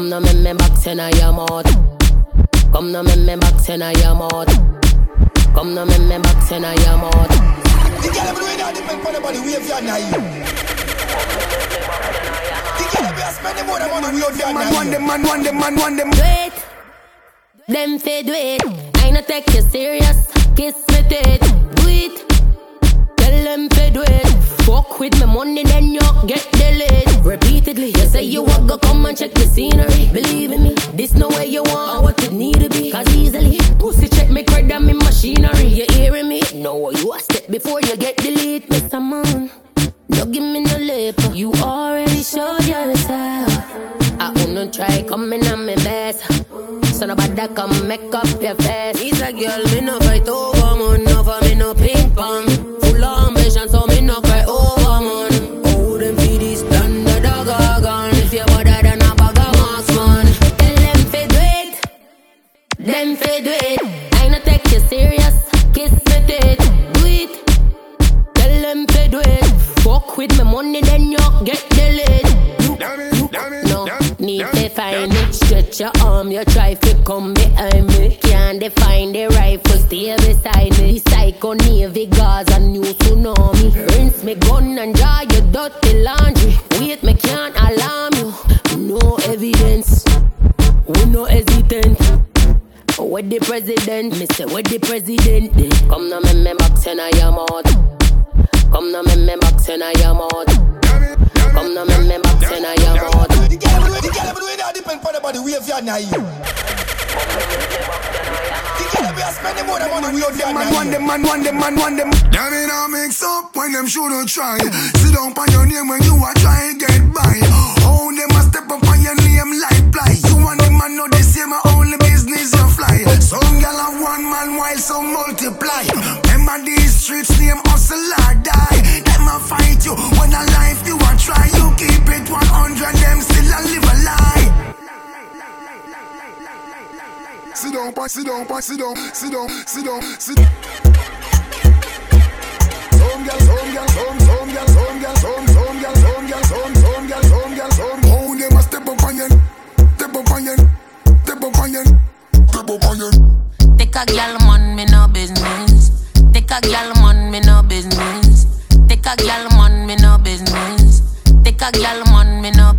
Come now make me box in your mouth. Come now make me box in your mouth. Come now make me box in your mouth. The girl ever doing that depend on the body wave your knife. The girl ever spending more than money wave your knife. Want them. Do it. Them say do it. I no take you serious. Kiss me tit. Do it. Tell them say do it. Fuck with my money then you get delayed. Repeatedly, you say you want go come and check the scenery. Believe in me, this no way you want or what it need to be. Cause easily, pussy check me credit and me machinery. You hearing me? No, you a step before you get delete. Mr. Man, no give me no lip. You already showed yourself. I wanna try coming on my best. So nobody come make up your face. He's a girl, me no fight over man. No for me no ping pong. Full of ambition, so me no cry over man. Oh, them feed this thunder dog gun. If you're better than a bag of mask man. Tell them fi do it. Them fi do it. I no take you serious. Kiss me tit. Do it. Tell them fi do it. Fuck with my money then you get delayed. No, need to find it. Stretch your arm, you try to come behind me. Can't define the rifle, stay beside me. The psycho navy guards a new tsunami. Rinse me gun and dry your dirty laundry. Wait, me can't alarm you. No evidence, we no hesitant. With the president, me say with the president. Come now make me box in your mouth. Come now make me box in your mouth. Come now make me box in your mouth. The girl ever doing that depend on the body wave your knife. The girl ever spending more than money wave your knife. Want them. Damn it, I mix up when them shouldn't try. Sit down on your name when you are trying to get by. Oh, them a step up on your name like fly. You want them man know the same, only business you fly. Some gal have one man while some multiply. Remember these streets name hustle or die. Them a fight you when a life you a try. You keep it 100, them still a live a lie. Sit down. Some girl. Oh, they must step up on you. Take a girl man, me no business. Take a girl man, me no business. Take a girl man, me no business. Take a girl man, me no.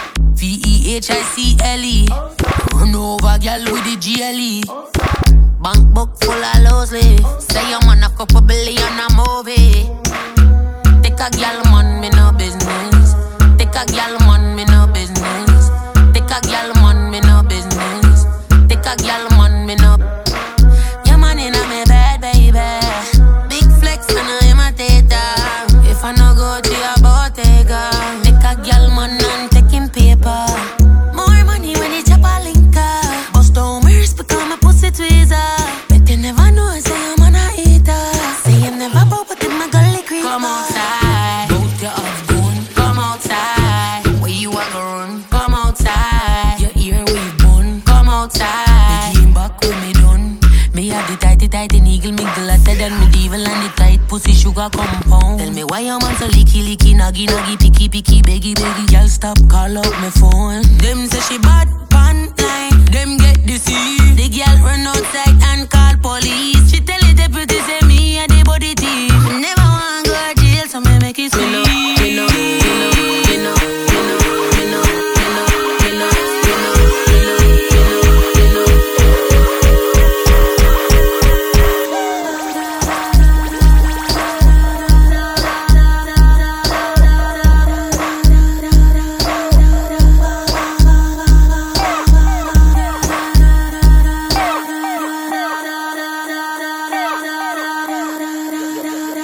VEHICLE. Run over girl with the GLE. Bank book full of loosely. Say your man a couple billion a movie. Take a girl man, me no business. Take a girl man, me no business. Take a girl man, me no business. Take a girl man, me no. Your man inna me bed, baby. Big flex and I imitator. If I no go to your bottega, take a girl man and taking paper. More money when you chop a linker. Bust down mirrors become a pussy tweezer. Bet you never know I say I'm an eater. Say you never bow but in my gully creeper. Come outside, go to off gun. Come outside, where you are going. Come outside, your ear where you bun. Come outside, the game back when me done. Me have the tighty eagle, me glatter than medieval and the tight pussy sugar compound. Tell me why your man so licky, naggy, picky, beggy. Girl stop, call up my phone. Them say she bad, pan line. Them get deceived. The girl run outside and call police. She tell the deputy say me and the body thief. Never want to go to jail, so me make it sweet.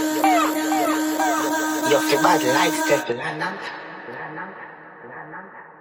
Bad life, step